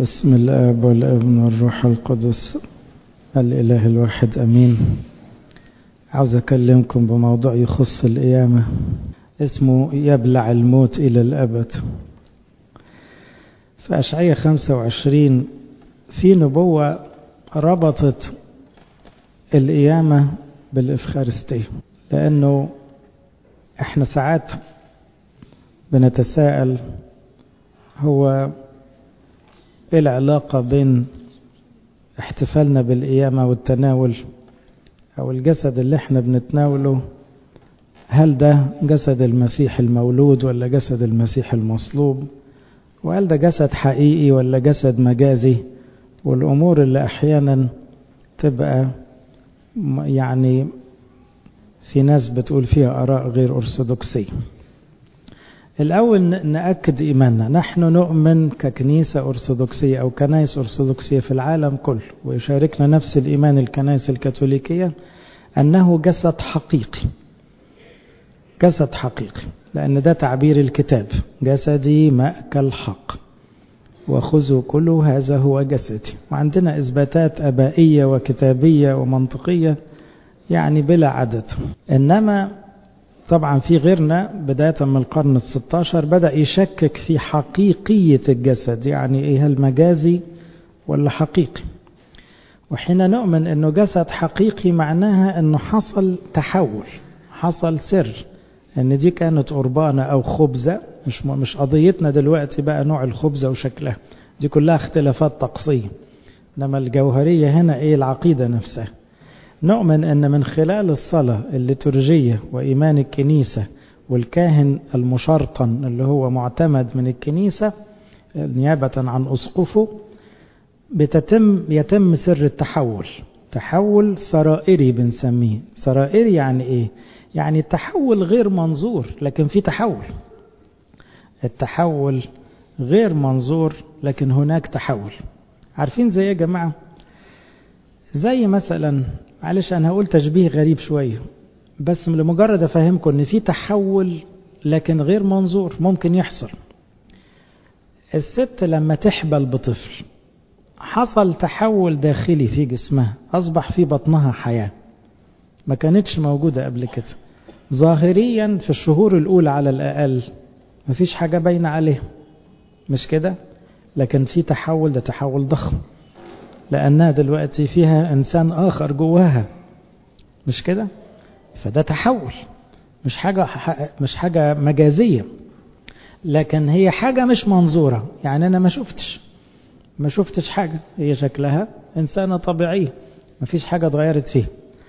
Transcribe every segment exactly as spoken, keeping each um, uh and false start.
بسم الآب والابن والروح القدس الإله الواحد أمين. عاوز أكلمكم بموضوع يخص القيامة اسمه يبلع الموت إلى الأبد. في أشعياء خمسة وعشرين في نبوة ربطت القيامة بالإفخارستية، لأنه احنا ساعات بنتساءل هو ايه العلاقة بين احتفالنا بالقيامة والتناول او الجسد اللي احنا بنتناوله؟ هل ده جسد المسيح المولود ولا جسد المسيح المصلوب؟ وهل ده جسد حقيقي ولا جسد مجازي؟ والامور اللي احيانا تبقى يعني في ناس بتقول فيها اراء غير ارثوذكسية. الأول نأكد إيماننا، نحن نؤمن ككنيسة أرثوذكسية أو كنائس أرثوذكسية في العالم كله، ويشاركنا نفس الإيمان الكنائس الكاثوليكية أنه جسد حقيقي، جسد حقيقي، لأن ده تعبير الكتاب: جسدي مأكل حق وخذوا كله هذا هو جسدي. وعندنا إثباتات أبائية وكتابية ومنطقية يعني بلا عدد. إنما طبعا في غيرنا بداية من القرن الستاشر بدأ يشكك في حقيقية الجسد، يعني ايه، هل مجازي ولا حقيقي؟ وحين نؤمن انه جسد حقيقي معناها انه حصل تحول، حصل سر، ان دي كانت قربانة او خبزة. مش مش قضيتنا دلوقتي بقى نوع الخبزة وشكلها، دي كلها اختلافات طقسية. انما الجوهرية هنا ايه؟ العقيدة نفسها. نؤمن أن من خلال الصلاة الليتورجية وإيمان الكنيسة والكاهن المشرطن اللي هو معتمد من الكنيسة نيابة عن أسقفه بتتم يتم سر التحول، تحول سرائري بنسميه. سرائري يعني إيه؟ يعني التحول غير منظور لكن في تحول. التحول غير منظور لكن هناك تحول. عارفين زي يا جماعة؟ زي مثلا، معلش أنا هقول تشبيه غريب شوية بس لمجرد أفهمكم أن في تحول لكن غير منظور ممكن يحصل. الست لما تحبل بطفل حصل تحول داخلي في جسمها، أصبح في بطنها حياة ما كانتش موجودة قبل كده. ظاهريا في الشهور الأولى على الأقل مفيش حاجة باينة عليه، مش كده؟ لكن في تحول، ده تحول ضخم، لأنها دلوقتي فيها إنسان آخر جواها، مش كده؟ فده تحول، مش حاجة مش حاجة مجازية، لكن هي حاجة مش منظورة. يعني أنا ما شفتش ما شفتش حاجة، هي شكلها إنسانة طبيعية، ما فيش حاجة اتغيرت فيه.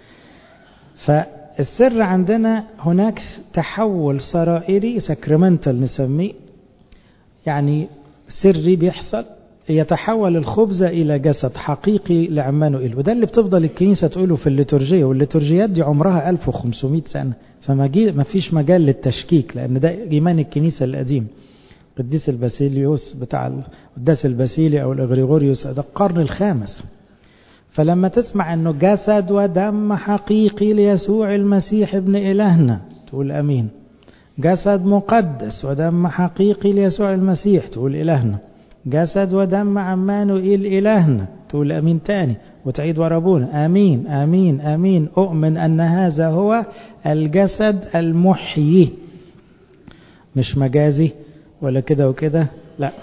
فالسر عندنا هناك تحول سرائري ساكرمنتال نسميه، يعني سري بيحصل، يتحول الخبز إلى جسد حقيقي لعمانوئيل. وده اللي بتفضل الكنيسة تقوله في الليتورجية، والليتورجيات دي عمرها ألف وخمسمائة سنة، فما فيش مجال للتشكيك، لأن ده إيمان الكنيسة القديم. قديس الباسيليوس بتاع القداس الباسيلي أو الإغريغوريوس ده القرن الخامس. فلما تسمع أنه جسد ودم حقيقي ليسوع المسيح ابن إلهنا تقول أمين. جسد مقدس ودم حقيقي ليسوع المسيح تقول إلهنا. جسد ودم عمانوئيل إلهنا تقول أمين تاني، وتعيد ورابونا أمين أمين أمين. أؤمن أن هذا هو الجسد المحيي، مش مجازي ولا كده وكده، لا.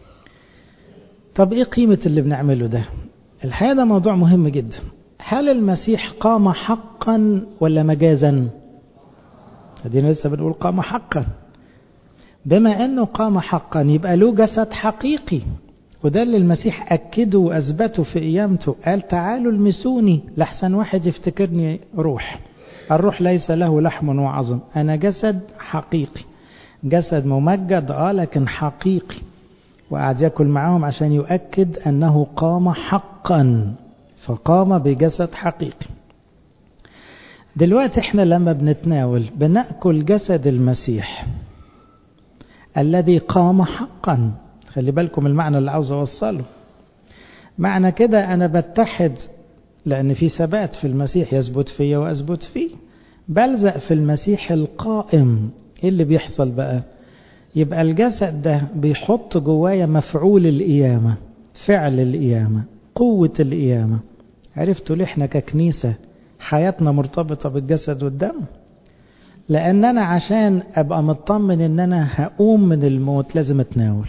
طب إيه قيمة اللي بنعمله ده؟ الحقيقة ده موضوع مهم جدا. هل المسيح قام حقا ولا مجازا؟ هدينا لسه بنقول قام حقا. بما أنه قام حقا يبقى له جسد حقيقي، وده اللي المسيح أكده وأثبته في قيامته. قال تعالوا المسوني لحسن واحد يفتكرني روح، الروح ليس له لحم وعظم، أنا جسد حقيقي، جسد ممجد آه لكن حقيقي. وقعد يأكل معهم عشان يؤكد أنه قام حقا، فقام بجسد حقيقي. دلوقتي احنا لما بنتناول بنأكل جسد المسيح الذي قام حقا. خلي بالكم المعنى اللي عاوز اوصله. معنى كده انا بتحد، لان في ثبات في المسيح، يثبت فيا واثبت فيه. بلزق في المسيح القائم. ايه اللي بيحصل بقى؟ يبقى الجسد ده بيحط جوايا مفعول القيامة، فعل القيامة، قوة القيامة. عرفتوا ليه احنا ككنيسة حياتنا مرتبطة بالجسد والدم؟ لأن أنا عشان أبقى مطمن إن أنا هقوم من الموت لازم أتناول،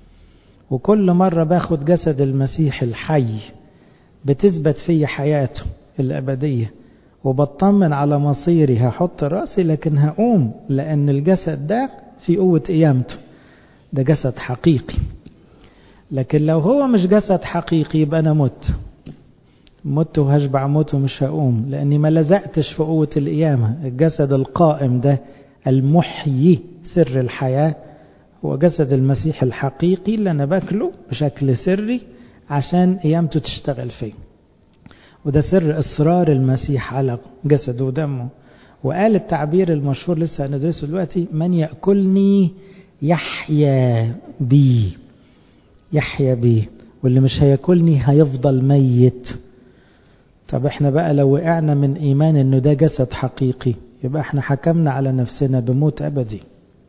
وكل مرة باخد جسد المسيح الحي بتثبت في حياته الأبدية، وبطمن على مصيري، هحط رأسي لكن هقوم، لأن الجسد ده في قوة قيامته، ده جسد حقيقي. لكن لو هو مش جسد حقيقي يبقى أنا مت مت وهشبع موت ومش هقوم، لأني ما لزقتش في قوة القيامة. الجسد القائم ده المحيي سر الحياة هو جسد المسيح الحقيقي اللي أنا باكله بشكل سري عشان قيامته تشتغل فيه. وده سر إصرار المسيح على جسده ودمه. وقال التعبير المشهور لسه هندرسه دلوقتي: من يأكلني يحيا بي، يحيا بي، واللي مش هيأكلني هيفضل ميت. طب احنا بقى لو وقعنا من ايمان انه ده جسد حقيقي يبقى احنا حكمنا على نفسنا بموت ابدي،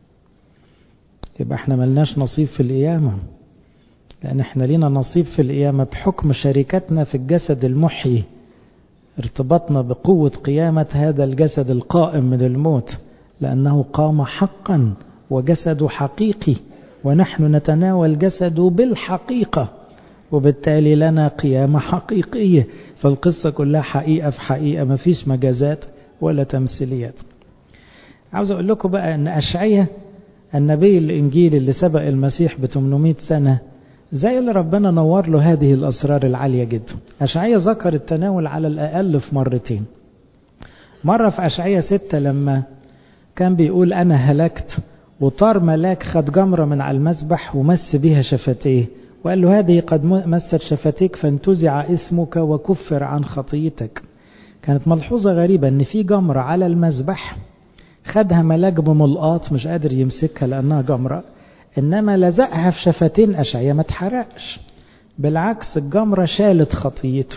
يبقى احنا ملناش نصيب في القيامة. لان احنا لينا نصيب في القيامة بحكم شركتنا في الجسد المحيي، ارتباطنا بقوة قيامة هذا الجسد القائم من الموت، لأنه قام حقا وجسده حقيقي، ونحن نتناول جسده بالحقيقة، وبالتالي لنا قيامة حقيقية. فالقصة كلها حقيقة في حقيقة، ما فيش مجازات ولا تمثيليات. عاوز أقول لكم بقى أن أشعية النبي الإنجيلي اللي سبق المسيح ب ثمانمائة سنة زي اللي ربنا نور له هذه الأسرار العالية جدا. أشعية ذكر التناول على الأقل في مرتين. مرة في أشعية ستة لما كان بيقول أنا هلكت، وطار ملاك خد جمرة من على المسبح ومس بيها شفتيه، وقال له هذه قد مست شفتيك فانتزع اسمك وكفر عن خطيتك. كانت ملحوظة غريبة ان في جمرة على المسبح خدها ملاك بملقاط مش قادر يمسكها لانها جمرة، انما لزقها في شفتين أشعية ما اتحرقش. بالعكس الجمرة شالت خطيته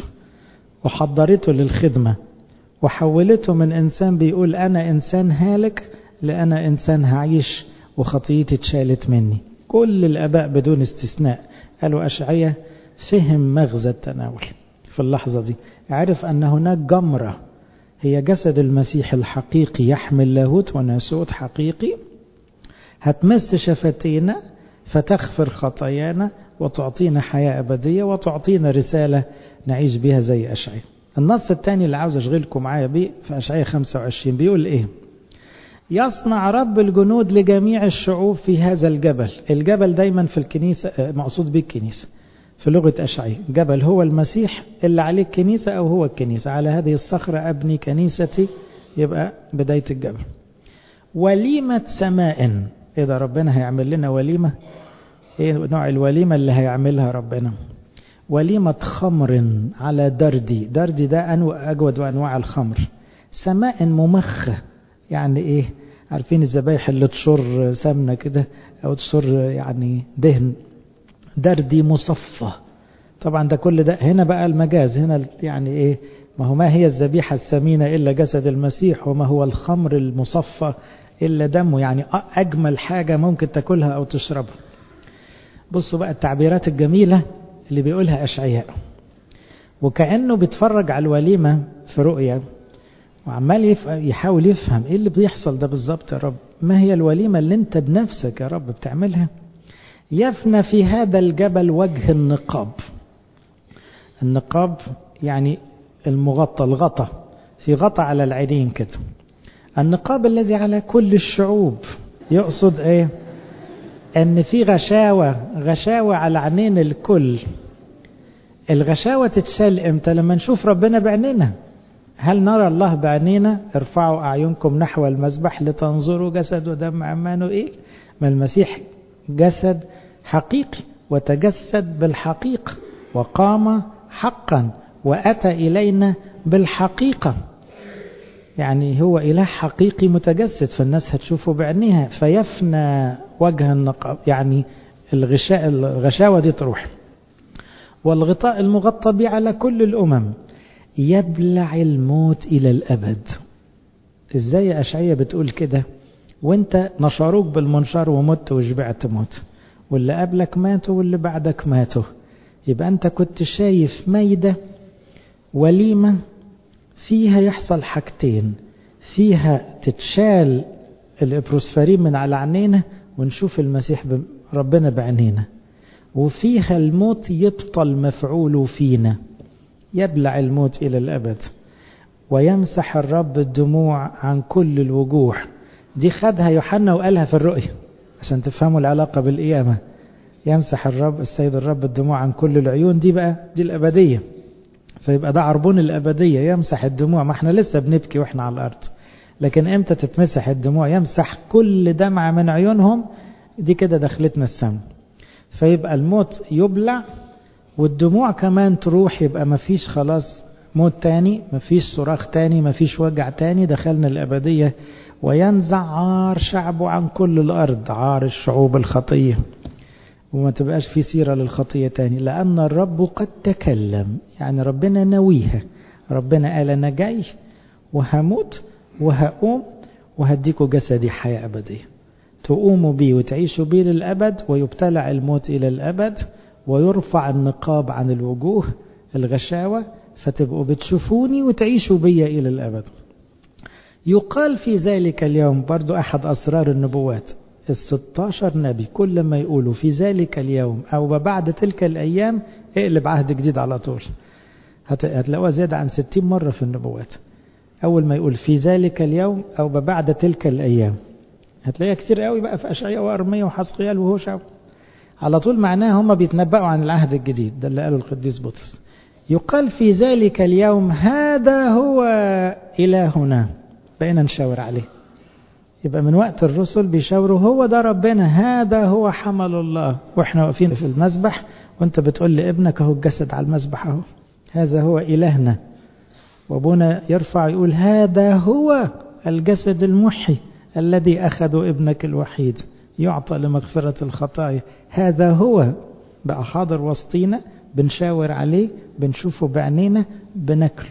وحضرته للخدمة، وحولته من انسان بيقول انا انسان هالك لأنا انسان هعيش وخطيتي اتشالت مني. كل الاباء بدون استثناء قالوا أشعية فهم مغزى التناول في اللحظة دي، عرف أن هناك جمرة هي جسد المسيح الحقيقي يحمل لاهوت وناسوت حقيقي، هتمس شفتينا فتغفر خطايانا وتعطينا حياة أبدية وتعطينا رسالة نعيش بها زي أشعية. النص الثاني اللي عاوز أشغلكم معايا بيه في أشعية خمسة وعشرين بيقول إيه؟ يصنع رب الجنود لجميع الشعوب في هذا الجبل. الجبل دايما في الكنيسة مقصود به الكنيسة في لغة أشعية، جبل هو المسيح اللي عليه الكنيسة أو هو الكنيسة. على هذه الصخرة أبني كنيستي، يبقى بداية الجبل. وليمة سماء، إيه ده ربنا هيعمل لنا وليمة؟ إيه نوع الوليمة اللي هيعملها ربنا؟ وليمة خمر على دردي. دردي ده أنواع أجود وأنواع الخمر. سماء ممخة، يعني ايه؟ عارفين الذبايح اللي تشر سمنة كده او تشر يعني دهن، دردي مصفى. طبعا ده كل ده هنا بقى المجاز، هنا يعني ايه؟ ما هو ما هي الذبيحة السمينة الا جسد المسيح، وما هو الخمر المصفى الا دمه، يعني اجمل حاجة ممكن تاكلها او تشربها. بصوا بقى التعبيرات الجميلة اللي بيقولها أشعياء، وكأنه بيتفرج على الوليمة في رؤية وعمال يحاول يفهم ايه اللي بيحصل ده بالظبط. يا رب ما هي الوليمة اللي انت بنفسك يا رب بتعملها؟ يفنى في هذا الجبل وجه النقاب. النقاب يعني المغطى، الغطى، في غطى على العينين كده. النقاب الذي على كل الشعوب يقصد ايه؟ ان في غشاوة، غشاوة على عينين الكل. الغشاوة تتشال امتى؟ لما نشوف ربنا بعيننا. هل نرى الله بعينينا؟ ارفعوا أعينكم نحو المذبح لتنظروا جسد ودم عمانوئيل. ما المسيح جسد حقيقي وتجسد بالحقيقة وقام حقا وأتى إلينا بالحقيقة، يعني هو إله حقيقي متجسد، فالناس هتشوفه بعينها. فيفنى وجه النقاب، يعني الغشاء الغشاوة دي تروح. والغطاء المغطى به على كل الأمم يبلع الموت إلى الأبد. إزاي يا أشعية بتقول كده وانت نشروك بالمنشار ومت وشبعت موت، واللي قبلك ماتوا واللي بعدك ماتوا؟ يبقى أنت كنت شايف ميدة وليمة فيها يحصل حاجتين، فيها تتشال الإبروسفارين من على عينينا ونشوف المسيح ربنا بعينينا، وفيها الموت يبطل مفعوله فينا، يبلع الموت إلى الأبد، ويمسح الرب الدموع عن كل الوجوه. دي خدها يوحنا وقالها في الرؤيا عشان تفهموا العلاقة بالقيامة. يمسح الرب السيد الرب الدموع عن كل العيون، دي بقى دي الأبدية. فيبقى ده عربون الأبدية، يمسح الدموع. ما احنا لسه بنبكي واحنا على الأرض، لكن امتى تتمسح الدموع؟ يمسح كل دمعة من عيونهم، دي كده دخلتنا السم. فيبقى الموت يبلع والدموع كمان تروح، يبقى مفيش خلاص موت تاني، مفيش صراخ تاني، مفيش وجع تاني، دخلنا الأبدية. وينزع عار شعبه عن كل الأرض، عار الشعوب الخطية، وما تبقاش في سيرة للخطية تاني، لأن الرب قد تكلم. يعني ربنا نويها، ربنا قال أنا جاي وهموت وهقوم وهديكوا جسدي حياة أبدية، تقوموا بي وتعيشوا بي للأبد، ويبتلع الموت إلى الأبد، ويرفع النقاب عن الوجوه الغشاوة، فتبقوا بتشوفوني وتعيشوا بي إلى الأبد. يقال في ذلك اليوم، برضو أحد أسرار النبوات، الستاشر نبي كل ما يقولوا في ذلك اليوم أو بعد تلك الأيام اقلب عهد جديد على طول، هتلاقوها زيادة عن ستين مرة في النبوات. أول ما يقول في ذلك اليوم أو بعد تلك الأيام هتلاقيها كتير قوي بقى في أشعياء وأرميا وحزقيال وهوشع، على طول معناها هم بيتنبأوا عن العهد الجديد. ده اللي قاله القديس بطرس. يقال في ذلك اليوم هذا هو إلهنا، بقينا نشاور عليه. يبقى من وقت الرسل بيشاوروا هو ده ربنا، هذا هو حمل الله، واحنا واقفين في المسبح وانت بتقول لابنك اهو الجسد على المسبح اهو، هذا هو إلهنا. وابونا يرفع يقول هذا هو الجسد المحي الذي أخذ ابنك الوحيد يعطى لمغفرة الخطايا. هذا هو بقى حاضر وسطينا، بنشاور عليه، بنشوفه بعينينا، بناكله.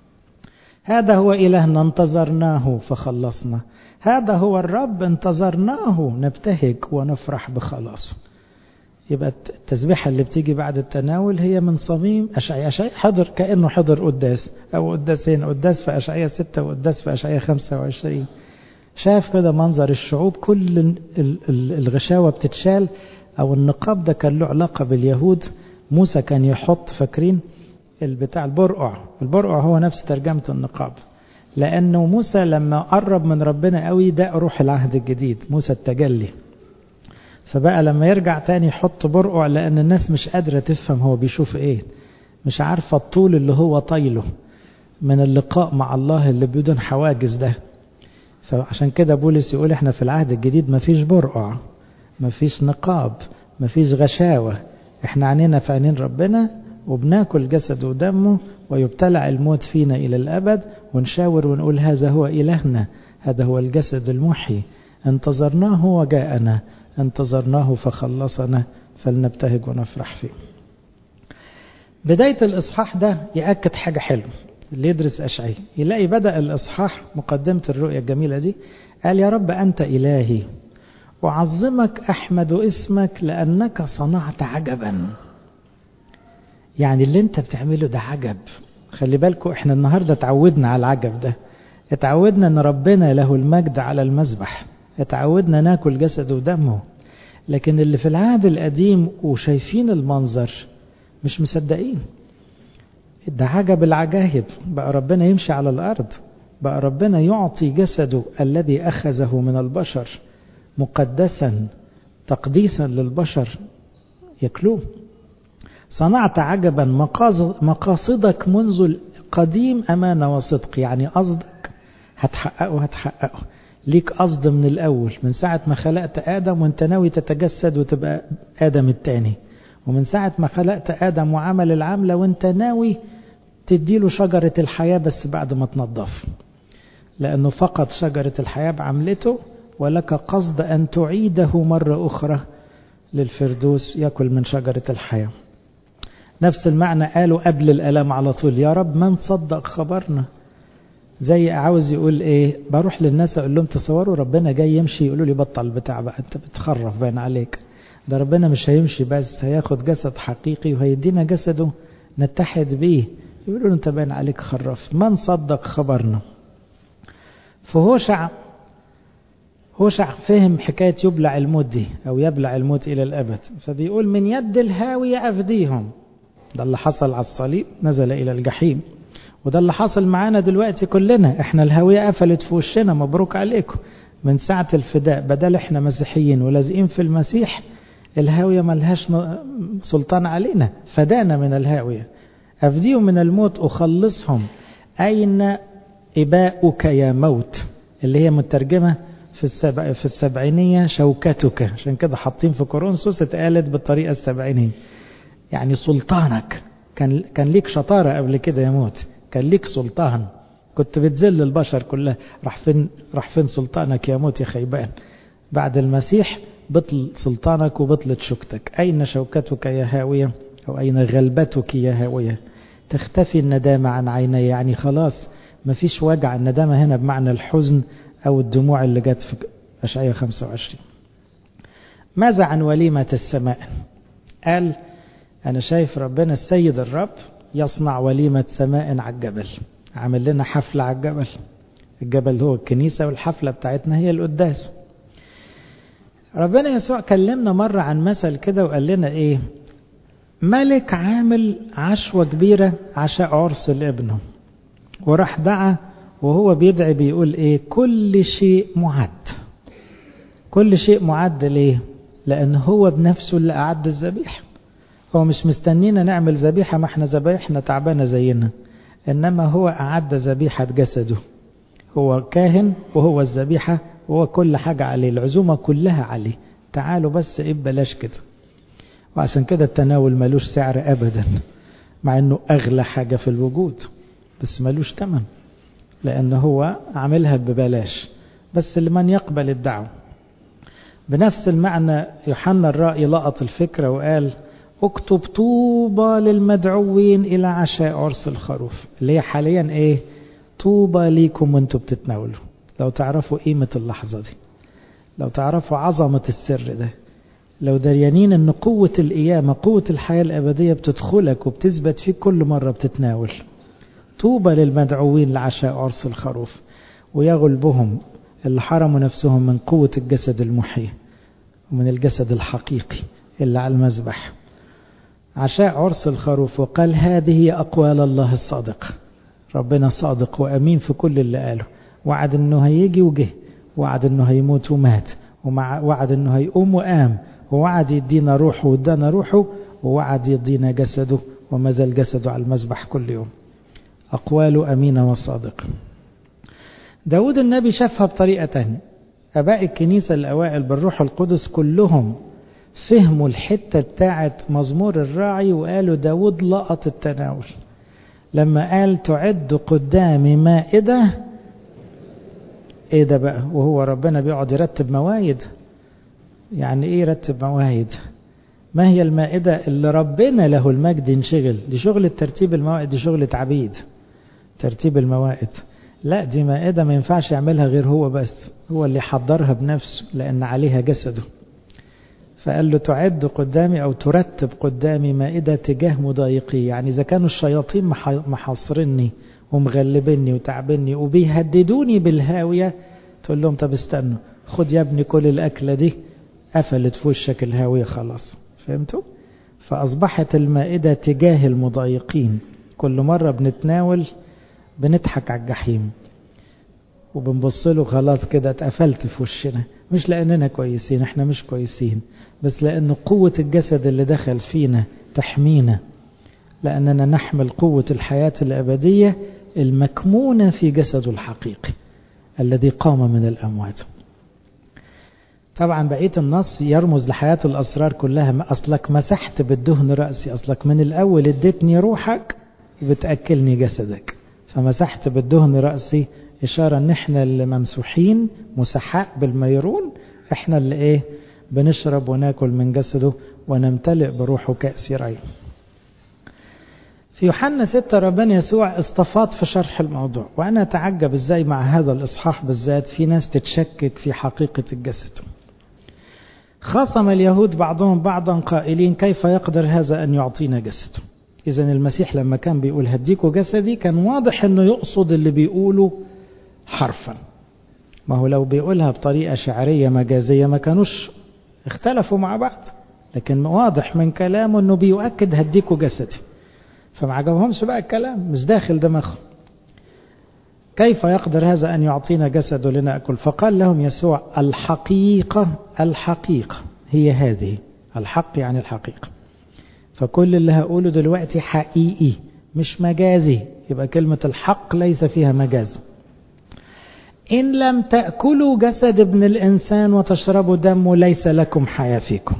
هذا هو إلهنا انتظرناه فخلصنا، هذا هو الرب انتظرناه نبتهج ونفرح بخلاصه. يبقى التسبيحة اللي بتيجي بعد التناول هي من صميم أشعياء. أشعياء حضر كأنه حضر قداس أو قداسين، قداس في أشعياء ستة وقداس في أشعياء خمسة وعشرين. شاف كده منظر الشعوب، كل الغشاوة بتتشال، أو النقاب ده كان له علاقة باليهود. موسى كان يحط، فاكرين البتاع البرقع، البرقع هو نفس ترجمة النقاب، لأنه موسى لما قرب من ربنا قوي ده روح العهد الجديد، موسى التجلي. فبقى لما يرجع تاني يحط برقع، لأن الناس مش قادرة تفهم هو بيشوف ايه، مش عارفة الطول اللي هو طايله من اللقاء مع الله اللي بدون حواجز ده. فعشان كده بولس يقول احنا في العهد الجديد مفيش برقع، مفيش نقاب، مفيش غشاوة، احنا عنينا في عينين ربنا، وبناكل جسد ودمه، ويبتلع الموت فينا إلى الأبد، ونشاور ونقول هذا هو إلهنا، هذا هو الجسد المحي، انتظرناه وجاءنا، انتظرناه فخلصنا، فلنبتهج ونفرح فيه. بداية الإصحاح ده يأكد حاجة حلوة، اللي يدرس أشعياء يلاقي بدأ الإصحاح مقدمة الرؤية الجميلة دي، قال يا رب أنت إلهي وعظمك أحمد اسمك لأنك صنعت عجبا. يعني اللي انت بتعمله ده عجب. خلي بالكم احنا النهاردة اتعودنا على العجب ده، اتعودنا ان ربنا له المجد على المذبح، اتعودنا ناكل جسد ودمه. لكن اللي في العهد القديم وشايفين المنظر مش مصدقين. ده عجب العجائب، بقى ربنا يمشي على الأرض، بقى ربنا يعطي جسده الذي أخذه من البشر مقدسا تقديسا للبشر يأكلوه. صنعت عجبا مقاصدك منذ القديم أمانة وصدق. يعني قصدك هتحققه هتحققه ليك قصد من الأول، من ساعة ما خلقت آدم وانت ناوي تتجسد وتبقى آدم التاني، ومن ساعة ما خلقت آدم وعمل العملة وانت ناوي تديله شجرة الحياة بس بعد ما تنظف، لأنه فقط شجرة الحياة بعملته، ولك قصد أن تعيده مرة أخرى للفردوس يأكل من شجرة الحياة. نفس المعنى قالوا قبل الألم على طول، يا رب من صدق خبرنا. زي عاوز يقول ايه، بروح للناس اقول لهم تصوروا ربنا جاي يمشي، يقولوا لي بطل بتاع بقى انت بتخرف باين عليك. ده ربنا مش هيمشي بس، هياخد جسد حقيقي وهيدينا جسده نتحد بيه. يقولوا انت باين عليك خرف. من صدق خبرنا؟ فهوشع هوشع فهم حكاية يبلع الموت دي أو يبلع الموت إلى الأبد، فبيقول من يد الهاوية أفديهم. ده اللي حصل على الصليب، نزل إلى الجحيم، وده اللي حصل معانا دلوقتي كلنا. احنا الهاوية قفلت في وشنا، مبروك عليكم. من ساعة الفداء بدل احنا مسيحيين ولازقين في المسيح، الهاوية ملهاش سلطان علينا، فدانا من الهاوية. أفديهم من الموت أخلصهم. أين إباؤك يا موت؟ اللي هي مترجمة في السبع في السبعينية شوكتك، عشان كده حاطين في كورنثوس اتقالت بالطريقة السبعينية، يعني سلطانك. كان كان ليك شطارة قبل كده يا موت، كان ليك سلطان، كنت بتذل البشر كلها. راح فين راح فين سلطانك يا موت يا خيبان؟ بعد المسيح بطل سلطانك وبطلت شوكتك. أين شوكتك يا هاوية؟ أو أين غلبتك يا هاوية؟ تختفي الندامة عن عيني، يعني خلاص ما فيش وجع. الندامة هنا بمعنى الحزن أو الدموع اللي جت في أشعياء خمسة وعشرين. ماذا عن وليمة السماء؟ قال أنا شايف ربنا السيد الرب يصنع وليمة سماء على الجبل، عمل لنا حفلة على الجبل. الجبل هو الكنيسة، والحفلة بتاعتنا هي القداس. ربنا يسوع كلمنا مرة عن مثل كده وقال لنا إيه؟ ملك عامل عشوة كبيرة عشاء عرس لابنه، وراح دعا وهو بيدعي بيقول إيه؟ كل شيء معد. كل شيء معد ليه؟ لأن هو بنفسه اللي أعد الذبيحة. هو مش مستنينا نعمل ذبيحة، ما احنا ذبايحنا تعبانة زينا، إنما هو أعد ذبيحة جسده. هو كاهن وهو الذبيحة وهو كل حاجة عليه، العزومة كلها عليه. تعالوا بس إيه بلاش كده. وعشان كده التناول ملوش سعر أبدا، مع أنه أغلى حاجة في الوجود، بس ملوش تمن، لأن هو عاملها ببلاش بس لمن يقبل الدعوة. بنفس المعنى يوحنا الرائي لقط الفكرة وقال اكتب طوبى للمدعوين إلى عشاء عرس الخروف، اللي هي حاليا إيه؟ طوبى ليكم وانتم بتتناولوا. لو تعرفوا قيمة اللحظة دي، لو تعرفوا عظمة السر ده، لو دريانين ان قوة القيامة، قوة الحياة الأبدية بتدخلك وبتثبت فيك كل مرة بتتناول. طوبى للمدعوين لعشاء عرس الخروف، ويغلبهم اللي حرموا نفسهم من قوة الجسد المحيي ومن الجسد الحقيقي اللي على المذبح. عشاء عرس الخروف. وقال هذه أقوال الله الصادق. ربنا صادق وأمين في كل اللي قاله. وعد انه هيجي وجه، وعد انه هيموت ومات، ووعد انه هيقوم وقام، ووعد يدينا روحه وادانا روحه، ووعد يدينا جسده وما زال جسده على المذبح كل يوم. أقواله أمينة وصادقة. داود النبي شافها بطريقة تانية. أباء الكنيسة الأوائل بالروح القدس كلهم فهموا الحتة بتاعت مزمور الراعي، وقالوا داود لقط التناول لما قال تعد قدامي مائدة. ايه ده بقى؟ وهو ربنا بيقعد يرتب مواعيد. يعني ايه يرتب مواعيد؟ ما هي المائدة اللي ربنا له المجد ينشغل؟ دي شغل ترتيب الموائد، دي شغل عبيد ترتيب الموائد. لا، دي مائدة ما ينفعش يعملها غير هو بس، هو اللي يحضرها بنفسه لأن عليها جسده. فقال له تعد قدامي أو ترتب قدامي مائدة تجاه مضايقي. يعني إذا كانوا الشياطين محاصرني ومغلبني وتعبني وبيهددوني بالهاوية، تقول لهم طب استنوا، خد يا ابني كل الأكلة دي، قفلت في وشك الهاوية خلاص. فهمتوا؟ فأصبحت المائدة تجاه المضايقين. كل مرة بنتناول بنضحك على الجحيم وبنبص له خلاص كده اتقفلت في وشنا، مش لأننا كويسين، احنا مش كويسين، بس لأن قوة الجسد اللي دخل فينا تحمينا، لأننا نحمل قوة الحياة الأبدية المكمونة في جسده الحقيقي الذي قام من الأموات. طبعا بقية النص يرمز لحياة الأسرار كلها. أصلك مسحت بالدهن رأسي، أصلك من الأول اديتني روحك وبتأكلني جسدك، فمسحت بالدهن رأسي، إشارة ان احنا اللي ممسوحين مسحاء بالميرون، احنا اللي ايه بنشرب وناكل من جسده ونمتلئ بروحه كأس ري. في يوحنا ستة ربنا يسوع استفاض في شرح الموضوع، وأنا أتعجب ازاي مع هذا الإصحاح بالذات في ناس تتشكك في حقيقة الجسد. خاصم اليهود بعضهم بعضا قائلين كيف يقدر هذا أن يعطينا جسده. إذن المسيح لما كان بيقول هديكوا جسدي كان واضح أنه يقصد اللي بيقوله حرفا. ما هو لو بيقولها بطريقة شعرية مجازية ما كانوش اختلفوا مع بعض، لكن واضح من كلامه أنه بيؤكد هديكوا جسدي، فما عجبهمش بقى الكلام، مش داخل دماغهم. كيف يقدر هذا أن يعطينا جسده لنأكل؟ فقال لهم يسوع الحقيقة الحقيقة هي هذه. الحق يعني الحقيقة، فكل اللي هقوله دلوقتي حقيقي مش مجازي، يبقى كلمة الحق ليس فيها مجاز. إن لم تأكلوا جسد ابن الإنسان وتشربوا دمه ليس لكم حياة فيكم.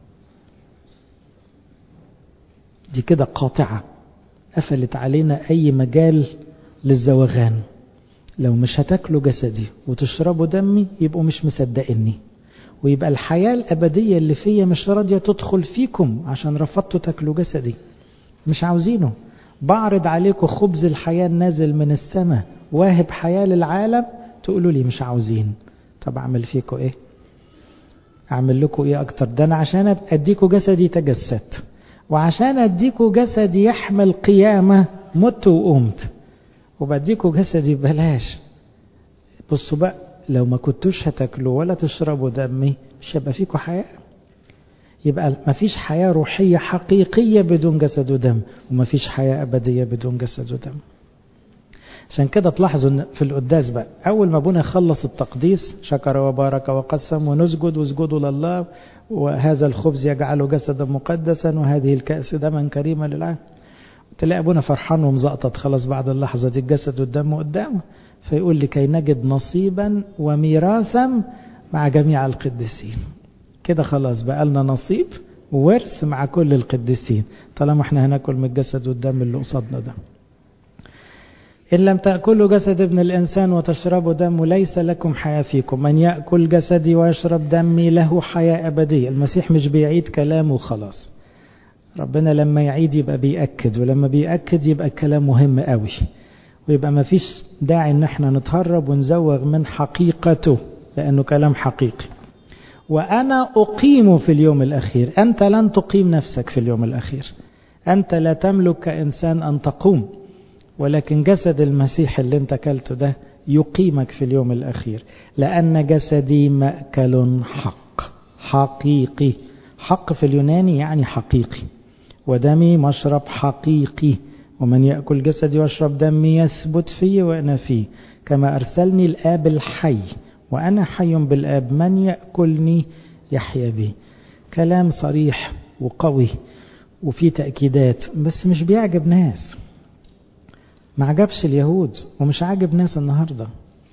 دي كده قاطعة، قفلت علينا أي مجال للزوغان. لو مش هتاكلوا جسدي وتشربوا دمي يبقوا مش مصدقيني، ويبقى الحياة الأبدية اللي فيا مش راضية تدخل فيكم عشان رفضتوا تاكلوا جسدي، مش عاوزينه. بعرض عليكم خبز الحياة نازل من السماء واهب حياة للعالم، تقولوا لي مش عاوزين. طب أعمل فيكم إيه؟ أعمل لكم إيه أكتر؟ ده أنا عشان أديكوا جسدي تجسدت، وعشان أديكوا جسدي يحمل قيامة مت وقمت، وبديكوا جسدي ببلاش. بصوا بقى، لو ما كنتوش هتاكلوا ولا تشربوا دمي مش هيبقى فيكوا حياة. يبقى ما فيش حياة روحية حقيقية بدون جسد ودم، وما فيش حياة أبدية بدون جسد ودم. عشان كده تلاحظوا ان في القداس بقى اول ما ابونا يخلص التقديس شكر وبارك وقسم ونسجد واسجدوا لله، وهذا الخبز يجعله جسدا مقدسا وهذه الكأس دما كريما للعالم. تلاقي ابونا فرحان ومزقطط خلاص بعد اللحظة دي الجسد والدم قدامه، فيقول لكي نجد نصيبا وميراثا مع جميع القديسين. كده خلاص بقى لنا نصيب وورث مع كل القديسين طالما احنا هناكل من الجسد والدم اللي قصادنا ده. إن لم تأكلوا جسد ابن الإنسان وتشربوا دمه ليس لكم حياة فيكم. من يأكل جسدي ويشرب دمي له حياة أبدية. المسيح مش بيعيد كلامه خلاص، ربنا لما يعيد يبقى بيأكد، ولما بيأكد يبقى الكلام مهم قوي، ويبقى ما فيش داعي ان احنا نتهرب ونزوغ من حقيقته لأنه كلام حقيقي. وأنا أقيم في اليوم الأخير. أنت لن تقيم نفسك في اليوم الأخير، أنت لا تملك كإنسان أن تقوم، ولكن جسد المسيح اللي انت كلته ده يقيمك في اليوم الأخير. لأن جسدي مأكل حق حقيقي. حق في اليوناني يعني حقيقي، ودمي مشرب حقيقي. ومن يأكل جسدي واشرب دمي يثبت فيه وأنا فيه، كما أرسلني الآب الحي وأنا حي بالآب، من يأكلني يحيا بي. كلام صريح وقوي وفيه تأكيدات، بس مش بيعجب ناس. ما عجبش اليهود ومش عاجب ناس النهاردة،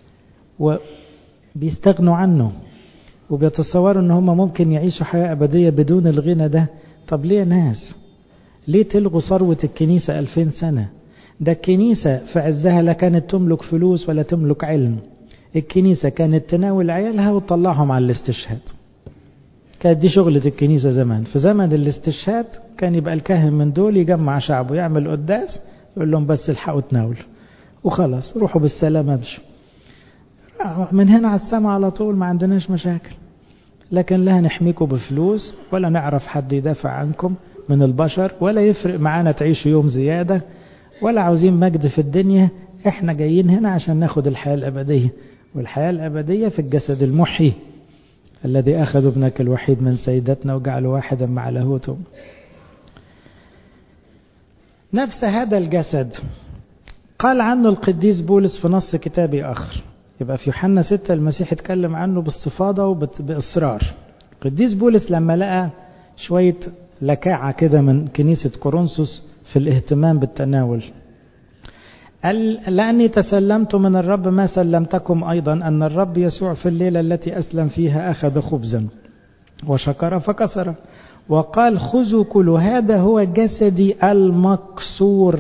وبيستغنوا عنه وبيتصوروا ان هم ممكن يعيشوا حياة أبدية بدون الغنى ده. طب ليه ناس؟ ليه تلغوا ثروة الكنيسة ألفين سنة؟ ده الكنيسة في عزها لا كانت تملك فلوس ولا تملك علم. الكنيسة كانت تناول عيالها وتطلعهم على الاستشهاد. كانت دي شغلة الكنيسة زمان. في زمن الاستشهاد كان يبقى الكاهن من دول يجمع شعبه يعمل قداس يقول لهم بس الحقوا تناولوا وخلاص، روحوا بالسلامة امشوا من هنا على السماء على طول، ما عندناش مشاكل. لكن لا نحميكم بفلوس ولا نعرف حد يدافع عنكم من البشر، ولا يفرق معانا تعيشوا يوم زيادة، ولا عاوزين مجد في الدنيا. احنا جايين هنا عشان ناخد الحياة الأبدية، والحياة الأبدية في الجسد المحي الذي أخذ ابنك الوحيد من سيدتنا وجعله واحدا مع لاهوته. نفس هذا الجسد قال عنه القديس بولس في نص كتابي آخر. يبقى في يوحنا ستة المسيح اتكلم عنه باستفاضة وبإصرار. القديس بولس لما لقى شوية لكاعة كده من كنيسة كورنثوس في الاهتمام بالتناول، قال لأني تسلمت من الرب ما سلمتكم أيضا، أن الرب يسوع في الليلة التي أسلم فيها أخذ خبزا وشكر فكسر وقال خذوا كلوا هذا هو جسدي المكسور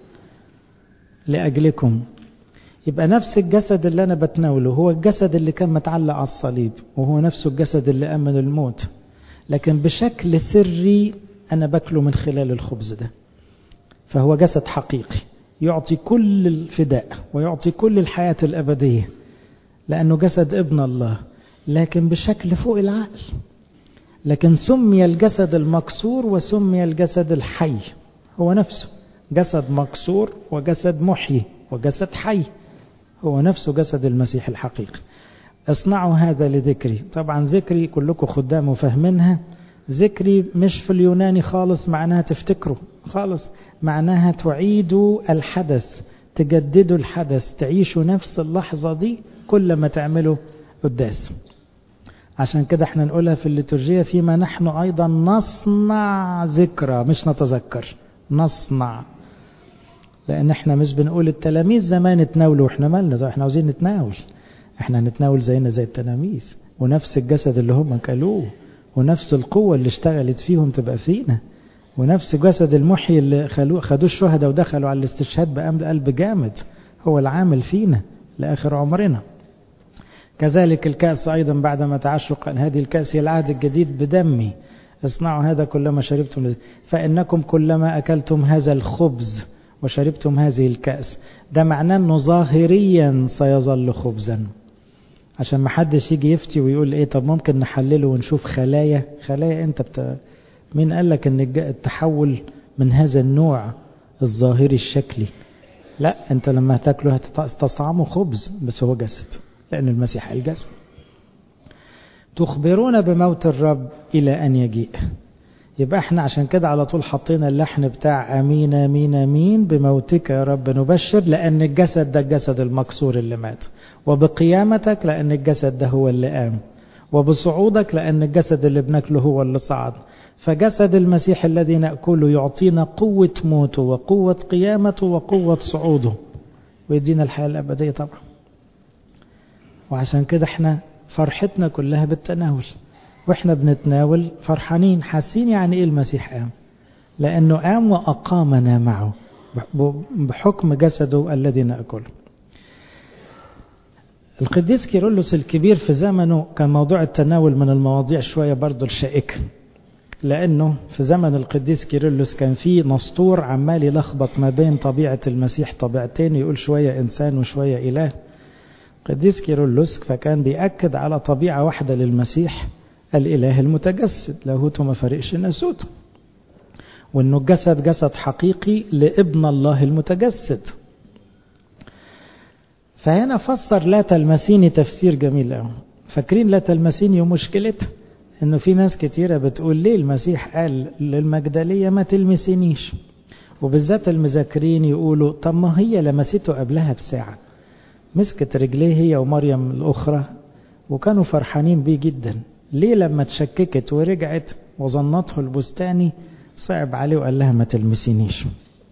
لأجلكم. يبقى نفس الجسد اللي أنا بتناوله هو الجسد اللي كان متعلق على الصليب، وهو نفسه الجسد اللي أمن الموت، لكن بشكل سري أنا باكله من خلال الخبز ده. فهو جسد حقيقي يعطي كل الفداء ويعطي كل الحياة الأبدية، لأنه جسد ابن الله، لكن بشكل فوق العقل. لكن سمي الجسد المكسور وسمي الجسد الحي، هو نفسه جسد مكسور وجسد محيي وجسد حي، هو نفسه جسد المسيح الحقيقي. اصنعوا هذا لذكري. طبعا ذكري كلكم خدام وفاهمينها، ذكري مش في اليوناني خالص معناها تفتكروا خالص، معناها تعيدوا الحدث، تجددوا الحدث، تعيشوا نفس اللحظة دي كل ما تعملوا قداس. عشان كده احنا نقولها في الليتورجية فيما نحن أيضا نصنع ذكرى، مش نتذكر، نصنع. لأن احنا مش بنقول التلاميذ زمان اتناولوا واحنا مالنا، احنا عاوزين نتناول، احنا نتناول زينا زي التلاميذ، ونفس الجسد اللي هم كلوه، ونفس القوة اللي اشتغلت فيهم تبقى فينا، ونفس جسد المحيي اللي خدوه الشهداء ودخلوا على الاستشهاد بقلب جامد، هو العامل فينا لآخر عمرنا. كذلك الكأس أيضا بعدما تعشوا قال هذه الكأس هي العهد الجديد بدمي، اصنعوا هذا كلما شربتم، فإنكم كلما أكلتم هذا الخبز وشربتم هذه الكأس. ده معناه أنه ظاهريا سيظل خبزا، عشان ما حدش يجي يفتي ويقول ايه طب ممكن نحلله ونشوف خلايا. خلايا انت بت... مين قال لك ان التحول من هذا النوع الظاهري الشكلي؟ لا، انت لما هتاكله هتستطعمه خبز، بس هو جسد، لأن المسيح الجسد. تخبرون بموت الرب إلى أن يجيء. يبقى احنا عشان كده على طول حطينا اللحن بتاع أمين أمين أمين بموتك يا رب نبشر، لأن الجسد ده الجسد المكسور اللي مات، وبقيامتك لأن الجسد ده هو اللي قام، وبصعودك لأن الجسد اللي بناكله هو اللي صعد. فجسد المسيح الذي نأكله يعطينا قوة موته وقوة قيامته وقوة صعوده، ويدينا الحياة الأبدية طبعا. وعشان كده احنا فرحتنا كلها بالتناول، واحنا بنتناول فرحانين حاسين يعني ايه المسيح قام، لانه قام واقامنا معه بحكم جسده الذي ناكله. القديس كيرلس الكبير في زمنه كان موضوع التناول من المواضيع شويه برضه الشائكه، لانه في زمن القديس كيرلس كان في نسطور عمال يلخبط ما بين طبيعه المسيح طبيعتين، يقول شويه انسان وشويه اله. قديس كيرلس فكان بيأكد على طبيعة واحدة للمسيح، الإله المتجسد، لاهوته ما فرقش ناسوته، وأنه الجسد جسد حقيقي لابن الله المتجسد. فهنا فسر لا تلمسيني تفسير جميل قوي. فاكرين لا تلمسيني ومشكلتها أنه في ناس كتيرة بتقول ليه المسيح قال للمجدلية ما تلمسينيش، وبالذات المذاكرين يقولوا طب ما هي لمسته قبلها بساعة، مسكت رجليه هي ومريم الأخرى وكانوا فرحانين بيه جدا، ليه لما تشككت ورجعت وظنته البستاني صعب عليه وقال لها ما تلمسينيش؟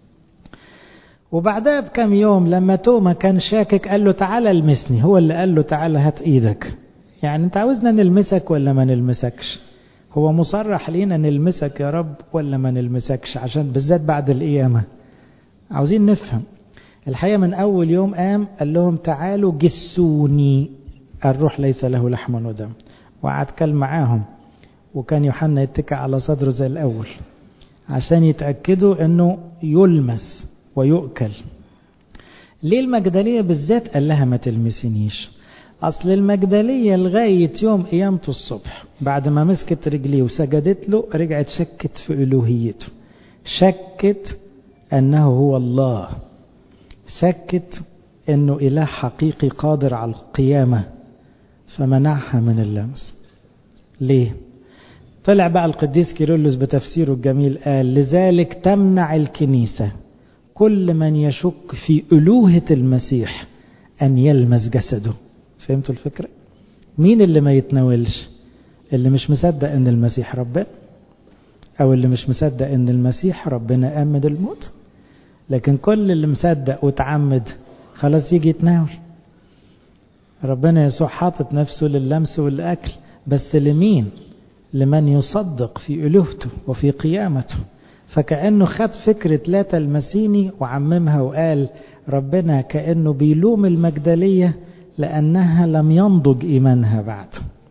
وبعدها بكم يوم لما توما كان شاكك قال له تعالى المسني، هو اللي قال له تعالى هات ايدك، يعني انت عاوزنا نلمسك ولا ما نلمسكش؟ هو مصرح لينا نلمسك يا رب ولا ما نلمسكش، عشان بالذات بعد القيامة عاوزين نفهم. الحقيقة من أول يوم قام قال لهم تعالوا جسوني، الروح ليس له لحم ودم، وقعد كل معاهم، وكان يوحنا يتكى على صدره زي الأول عشان يتأكدوا أنه يلمس ويؤكل. ليه المجدلية بالذات قال لها ما تلمسينيش؟ أصل المجدلية لغاية يوم قيامته الصبح بعد ما مسكت رجليه وسجدت له رجعت شكت في ألوهيته، شكت أنه هو الله، شكت أنه إله حقيقي قادر على القيامة، فمنعها من اللمس. ليه؟ طلع بقى القديس كيرلس بتفسيره الجميل قال لذلك تمنع الكنيسة كل من يشك في ألوهة المسيح أن يلمس جسده. فهمتوا الفكرة؟ مين اللي ما يتناولش؟ اللي مش مصدق أن المسيح ربنا، أو اللي مش مصدق أن المسيح ربنا قام من الموت. لكن كل اللي مصدق وتعمد خلاص يجي يتناول. ربنا يسوع حاطط نفسه لللمس والأكل، بس لمين؟ لمن يصدق في ألوهته وفي قيامته. فكأنه خد فكرة لا تلمسيني وعممها وقال ربنا كأنه بيلوم المجدلية لأنها لم ينضج إيمانها بعد،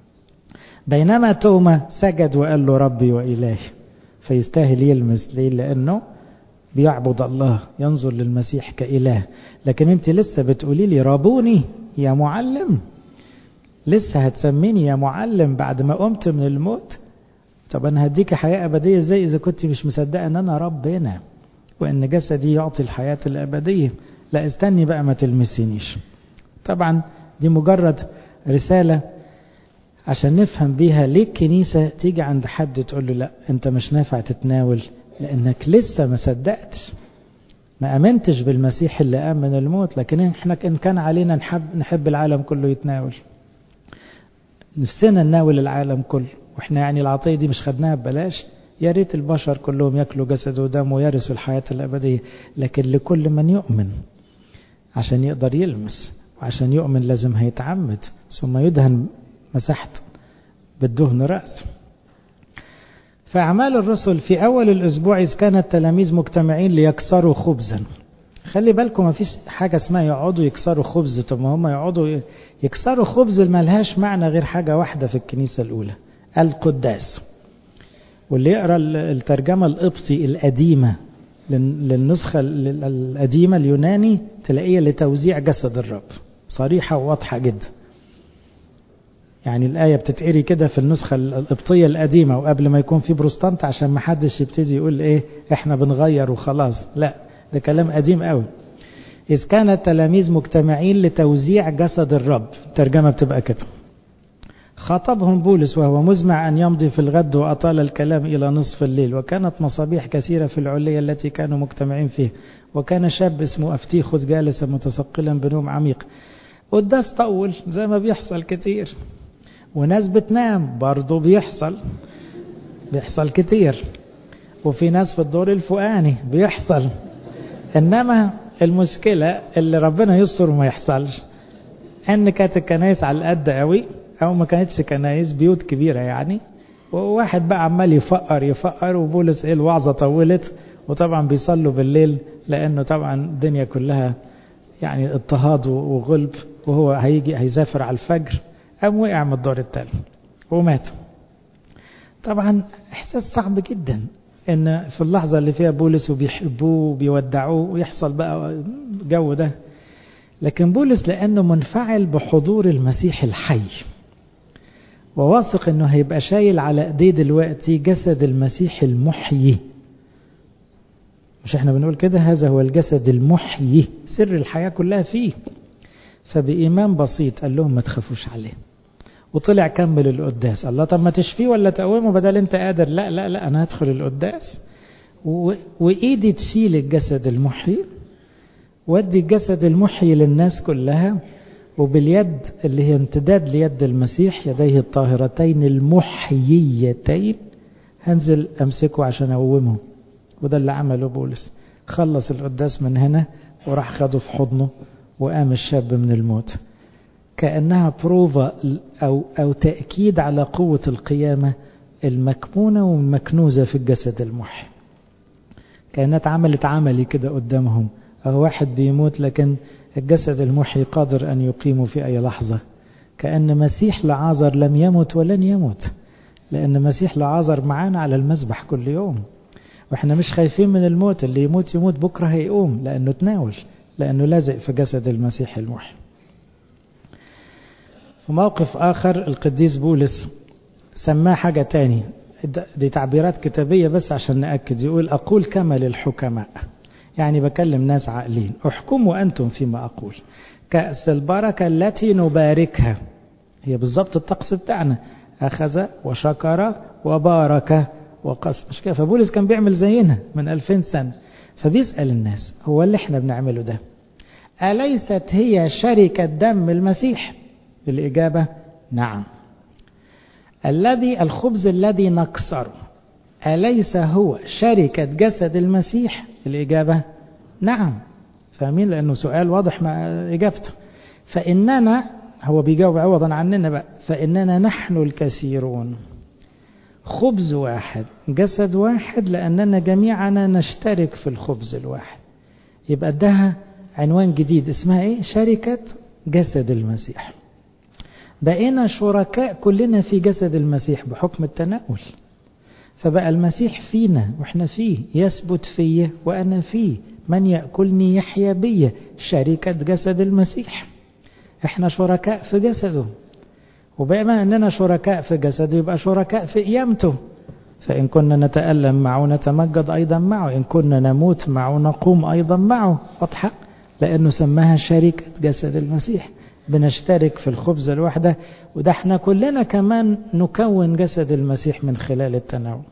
بينما توما سجد وقال له ربي وإلهي، فيستاهل يلمس. ليه؟ لأنه بيعبد الله، ينظر للمسيح كإله. لكن انت لسه بتقولي لي رابوني يا معلم، لسه هتسميني يا معلم بعد ما قمت من الموت؟ طب أنا هديك حياة أبدية ازاي إذا كنت مش مصدقة أن أنا ربنا وأن جسدي يعطي الحياة الأبدية؟ لا استني بقى ما تلمسينيش. طبعا دي مجرد رسالة عشان نفهم بيها ليه الكنيسة تيجي عند حد تقول له لا أنت مش نافع تتناول، لأنك لسه ما صدقتش، ما أمنتش بالمسيح اللي قام من الموت. لكن احنا إن كان علينا نحب, نحب العالم كله يتناول، نفسنا نناول العالم كله، واحنا يعني العطية دي مش خدناها ببلاش. يا ريت البشر كلهم ياكلوا جسد ودم ويرثوا الحياة الأبدية، لكن لكل من يؤمن عشان يقدر يلمس، وعشان يؤمن لازم هيتعمد ثم يدهن مسحت بالدهن رأس. فأعمال الرسل في أول الأسبوع إذ كان التلاميذ مجتمعين ليكسروا خبزا. خلي بالكم ما فيش حاجة اسمها يقعدوا يكسروا خبز. طب ما هم يقعدوا يكسروا خبز ملهاش معنى غير حاجة واحدة في الكنيسة الأولى، القداس. واللي يقرأ الترجمة القبطي القديمة للنسخة القديمة اليوناني تلاقيها لتوزيع جسد الرب، صريحة وواضحة جدا. يعني الآية بتتقري كده في النسخة القبطية القديمة وقبل ما يكون في بروستانت، عشان ما حدش يبتدي يقول ايه احنا بنغير وخلاص، لا ده كلام قديم قوي. إذ كان التلاميذ مجتمعين لتوزيع جسد الرب، الترجمة بتبقى كده. خاطبهم بولس وهو مزمع أن يمضي في الغد وأطال الكلام إلى نصف الليل، وكانت مصابيح كثيرة في العلية التي كانوا مجتمعين فيه، وكان شاب اسمه أفتيخوس جالسا متثقلا بنوم عميق. قداس طول زي ما بيحصل كتير، وناس بتنام برضو بيحصل بيحصل كتير، وفي ناس في الدور الفوقاني بيحصل. إنما المشكلة اللي ربنا يستر وما يحصلش ان كانت الكنايس على القد قوي، او ما كانتش كنايس، بيوت كبيرة يعني، وواحد بقى عمال يفقر يفقر، وبولس ايه الوعظة طولت، وطبعا بيصلوا بالليل لانه طبعا الدنيا كلها يعني اضطهاد وغلب، وهو هيجي هيسافر على الفجر، قام وقع من الدور الثالث ومات. طبعا احساس صعب جدا ان في اللحظة اللي فيها بولس وبيحبوه وبيودعوه ويحصل بقى جو ده. لكن بولس لانه منفعل بحضور المسيح الحي، وواثق انه هيبقى شايل على ايديه دلوقتي جسد المسيح المحيي. مش احنا بنقول كده هذا هو الجسد المحيي، سر الحياة كلها فيه. فبإيمان بسيط قال لهم ما تخافوش عليه، وطلع كمل القداس. الله طب ما تشفيه ولا تقومه بدل انت قادر؟ لا لا لا انا هدخل القداس و... وايدي تشيل الجسد المحيي، ودي الجسد المحيي للناس كلها، وباليد اللي هي امتداد ليد المسيح، يديه الطاهرتين المحييتين، هنزل امسكه عشان اقومه. وده اللي عمله بولس، خلص القداس من هنا وراح خده في حضنه وقام الشاب من الموت، كأنها بروفا أو, أو تأكيد على قوة القيامة المكمونة والمكنوزة في الجسد المحي. كأنها عملت عملي كده قدامهم، أو واحد بيموت لكن الجسد المحي قادر أن يقيمه في أي لحظة. كأن مسيح لعازر لم يمت ولن يموت، لأن مسيح لعازر معانا على المذبح كل يوم، وإحنا مش خايفين من الموت. اللي يموت يموت بكرة هيقوم، لأنه تناول، لأنه لازق في جسد المسيح المحي. في موقف آخر القديس بولس سماه حاجة تاني، دي تعبيرات كتابية بس عشان نأكد. يقول أقول كما للحكماء، يعني بكلم ناس عاقلين، احكموا أنتم فيما أقول. كأس البركة التي نباركها، هي بالضبط الطقس بتاعنا، أخذ وشكر وبارك وقسم، مش كده؟ فبولس كان بيعمل زينا من ألفين سنة. فبيسأل الناس هو اللي احنا بنعمله ده أليست هي شركة دم المسيح؟ الإجابة نعم. الذي الخبز الذي نكسره أليس هو شركة جسد المسيح؟ الإجابة نعم. فاهمين؟ لأنه سؤال واضح مع إجابته. فإننا، هو بيجاوب عوضا عننا بقى، فإننا نحن الكثيرون خبز واحد جسد واحد، لأننا جميعنا نشترك في الخبز الواحد. يبقى ده عنوان جديد اسمها ايه؟ شركة جسد المسيح. بقينا شركاء كلنا في جسد المسيح بحكم التناول. فبقى المسيح فينا واحنا فيه، يثبت فيه وانا فيه، من يأكلني يحيا بي، شركة جسد المسيح. احنا شركاء في جسده، وبما اننا شركاء في جسده يبقى شركاء في قيامته. فإن كنا نتألم معه نتمجد أيضا معه، إن كنا نموت معه نقوم أيضا معه. واضحة؟ لأنه سماها شركة جسد المسيح، بنشترك في الخبز الوحدة، وده احنا كلنا كمان نكون جسد المسيح من خلال التناول.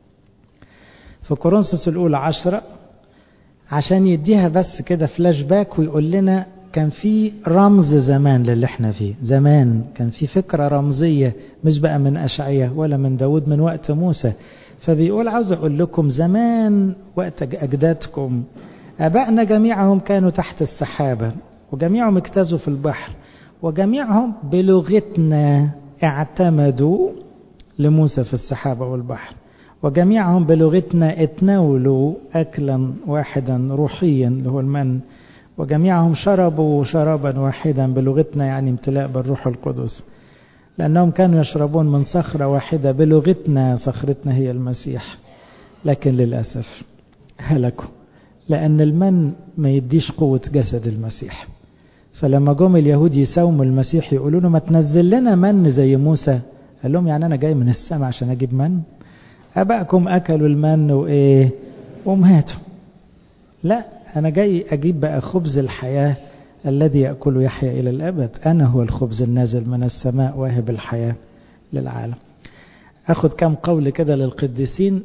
في كورنثوس الأولى عشرة عشان يديها بس كده فلاش باك ويقول لنا كان في رمز زمان للي احنا فيه. زمان كان في فكرة رمزية مش بقى من أشعية ولا من داود، من وقت موسى. فبيقول عاوز أقول لكم زمان وقت أجدادكم أبائنا جميعهم كانوا تحت السحابة، وجميعهم اجتازوا في البحر، وجميعهم بلغتنا اعتمدوا لموسى في السحابة والبحر، وجميعهم بلغتنا اتناولوا أكلا واحدا روحيا اللي هو المن، وجميعهم شربوا شرابا واحدا بلغتنا يعني امتلاء بالروح القدس، لأنهم كانوا يشربون من صخرة واحدة بلغتنا، صخرتنا هي المسيح. لكن للأسف هلكوا، لأن المن ما يديش قوة جسد المسيح. فلما جم اليهود يساوموا المسيح يقولوا له ما تنزل لنا من زي موسى، قال لهم يعني أنا جاي من السماء عشان أجيب من؟ أبائكم أكلوا المن وإيه وماتوا. لا، أنا جاي أجيب بقى خبز الحياة الذي يأكل يحيى إلى الأبد. أنا هو الخبز النازل من السماء واهب الحياة للعالم. أخذ كم قول كده للقديسين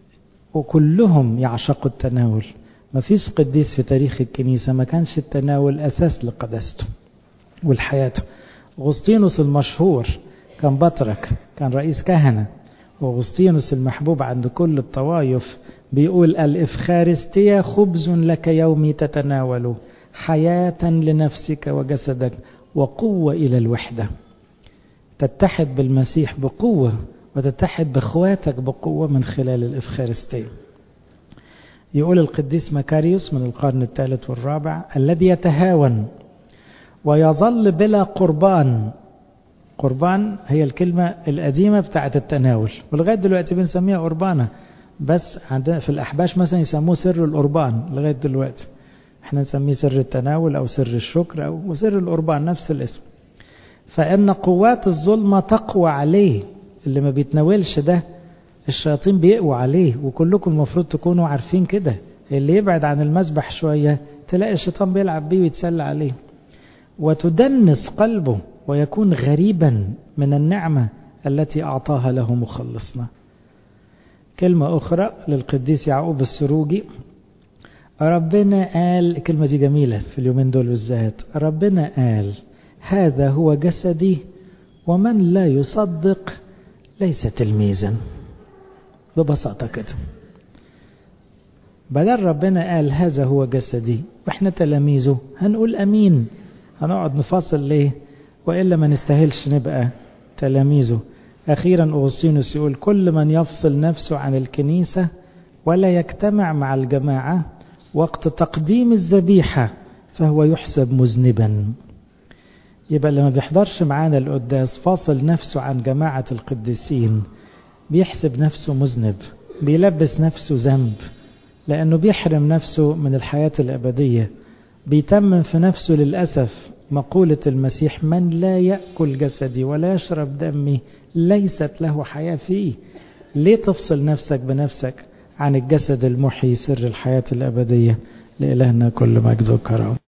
وكلهم يعشقوا التناول. ما فيش قديس في تاريخ الكنيسة ما كانش التناول أساس لقداسته والحياته. أغسطينوس المشهور كان بطرك، كان رئيس كهنة، وأغسطينوس المحبوب عند كل الطوائف بيقول الإفخارستية خبز لك يومي تتناول، حياة لنفسك وجسدك وقوة إلى الوحدة. تتحد بالمسيح بقوة وتتحد بأخواتك بقوة من خلال الإفخارستية. يقول القديس مكاريوس من القرن الثالث والرابع الذي يتهاون ويظل بلا قربان. قربان هي الكلمة القديمة بتاعت التناول، ولغاية دلوقتي بنسميها قربانة، بس عندنا في الأحباش مثلا يسموه سر القربان. لغاية دلوقتي احنا نسميه سر التناول أو سر الشكر أو سر القربان، نفس الاسم. فإن قوات الظلمة تقوى عليه. اللي ما بيتناولش ده الشياطين بيقوى عليه، وكلكم المفروض تكونوا عارفين كده. اللي يبعد عن المسبح شوية تلاقي الشيطان بيلعب بيه ويتسلى عليه، وتدنس قلبه ويكون غريبا من النعمة التي أعطاها له مخلصنا. كلمة أخرى للقديس يعقوب السروجي، ربنا قال، الكلمة دي جميلة في اليومين دول بالذات، ربنا قال هذا هو جسدي ومن لا يصدق ليس تلميذا. ببساطة كده، بدل ربنا قال هذا هو جسدي واحنا تلاميذه هنقول أمين، هنقعد نفاصل ليه؟ وإلا ما نستاهلش نبقى تلاميذه. أخيرا أغسطينوس يقول كل من يفصل نفسه عن الكنيسة ولا يجتمع مع الجماعة وقت تقديم الذبيحة فهو يحسب مذنبا. يبقى لما بيحضرش معانا القداس فاصل نفسه عن جماعة القديسين بيحسب نفسه مذنب، بيلبس نفسه ذنب، لأنه بيحرم نفسه من الحياة الأبدية. بيتمم في نفسه للأسف مقولة المسيح من لا يأكل جسدي ولا يشرب دمي ليست له حياة فيه. ليه تفصل نفسك بنفسك عن الجسد المحيي سر الحياة الأبدية؟ لإلهنا كل مجد وكرم.